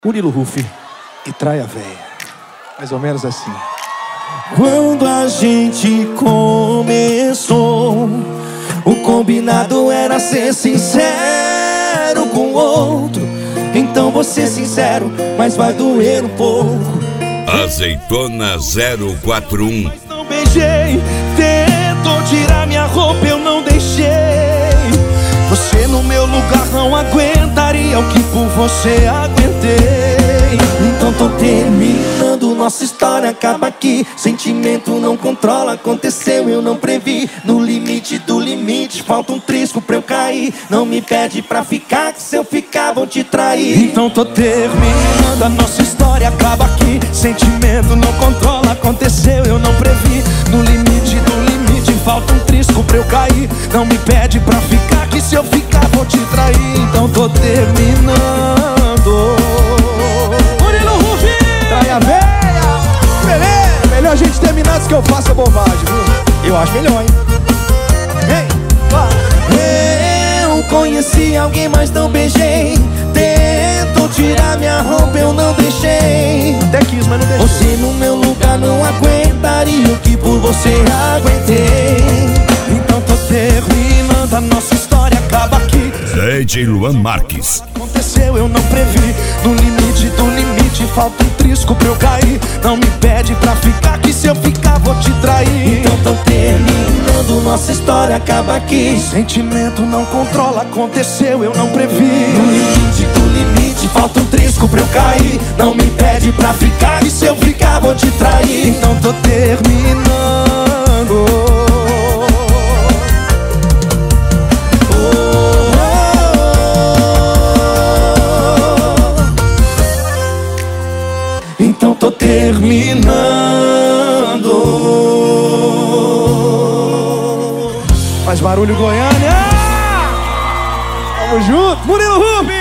Murilo Huff e Traia Véia. Mais ou menos assim. Quando a gente começou, o combinado era ser sincero com o outro. Então vou ser sincero, mas vai doer um pouco. Azeitona 041. Mas não beijei, tentou tirar minha roupa, eu não deixei. Você no meu lugar não aguentaria o que por você aguentei. Então tô terminando, nossa história acaba aqui. Sentimento não controla, aconteceu, eu não previ. No limite do limite, falta um trisco pra eu cair. Não me pede pra ficar, que se eu ficar vou te trair. Então tô terminando, a nossa história acaba aqui. Sentimento não controla, aconteceu, eu não previ. No limite do limite, falta um trisco pra eu cair. Não me pede pra ficar, que se eu ficar vou te trair. Então tô terminando. Murilo Huff, Traia Véia. Beleza, melhor a gente terminar antes que eu faça bobagem, viu? Eu acho melhor, hein? Vem, vai. Eu conheci alguém, mas não beijei. Tentou tirar minha roupa, eu não deixei. Até quis, mas não deixei. Você no meu lugar não aguentaria o que por você aguentei. Então tô terminando, a nossa história acaba aqui. DJ Luan Marques. Aconteceu, eu não previ. No limite do limite, falta um trisco pra eu cair. Não me pede pra ficar, que se eu ficar vou te trair. Então tô terminando, nossa história acaba aqui. Sentimento não controla, aconteceu, eu não previ. No limite do limite, falta um trisco pra eu cair. Não me pede pra ficar, e se eu ficar vou te trair. Então tô terminando. Então tô terminando. Faz barulho, Goiânia! Tamo junto, Murilo Huff!